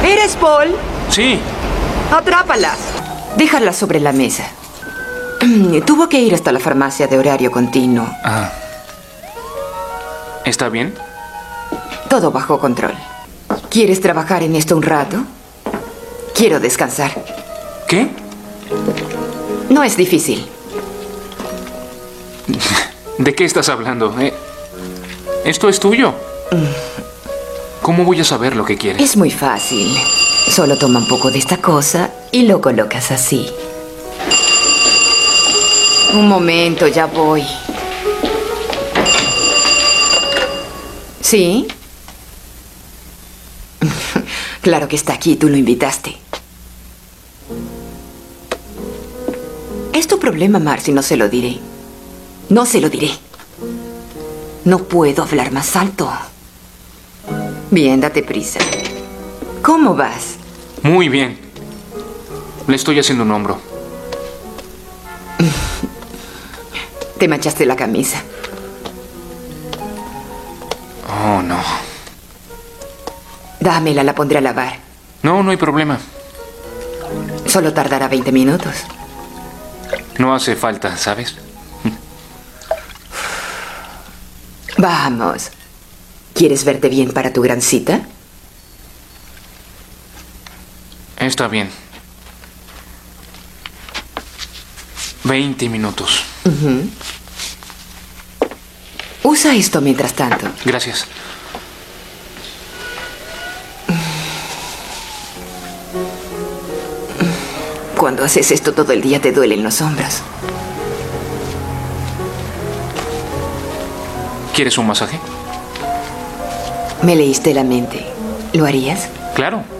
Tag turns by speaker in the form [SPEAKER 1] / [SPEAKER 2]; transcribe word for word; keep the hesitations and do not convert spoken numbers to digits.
[SPEAKER 1] ¿Eres Paul?
[SPEAKER 2] Sí.
[SPEAKER 1] Atrápalas. Déjalas sobre la mesa. Tuvo que ir hasta la farmacia de horario continuo.
[SPEAKER 2] Ah. ¿Está bien?
[SPEAKER 1] Todo bajo control. ¿Quieres trabajar en esto un rato? Quiero descansar.
[SPEAKER 2] ¿Qué?
[SPEAKER 1] No es difícil.
[SPEAKER 2] ¿De qué estás hablando? Eh, esto es tuyo. ¿Cómo voy a saber lo que quieres?
[SPEAKER 1] Es muy fácil. Solo toma un poco de esta cosa y lo colocas así. Un momento, ya voy. ¿Sí? Claro que está aquí, tú lo invitaste. Es tu problema, Marcy, no se lo diré. No se lo diré. No puedo hablar más alto. Bien, date prisa. ¿Cómo vas?
[SPEAKER 2] Muy bien. Le estoy haciendo un hombro.
[SPEAKER 1] Te manchaste la camisa.
[SPEAKER 2] Oh, no.
[SPEAKER 1] Dámela, la pondré a lavar.
[SPEAKER 2] No, no hay problema.
[SPEAKER 1] Solo tardará veinte minutos.
[SPEAKER 2] No hace falta, ¿sabes?
[SPEAKER 1] Vamos. ¿Quieres verte bien para tu gran cita?
[SPEAKER 2] Está bien. Veinte minutos.
[SPEAKER 1] Uh-huh. Usa esto mientras tanto.
[SPEAKER 2] Gracias.
[SPEAKER 1] Cuando haces esto todo el día te duelen los hombros.
[SPEAKER 2] ¿Quieres un masaje?
[SPEAKER 1] Me leíste la mente. ¿Lo harías?
[SPEAKER 2] Claro.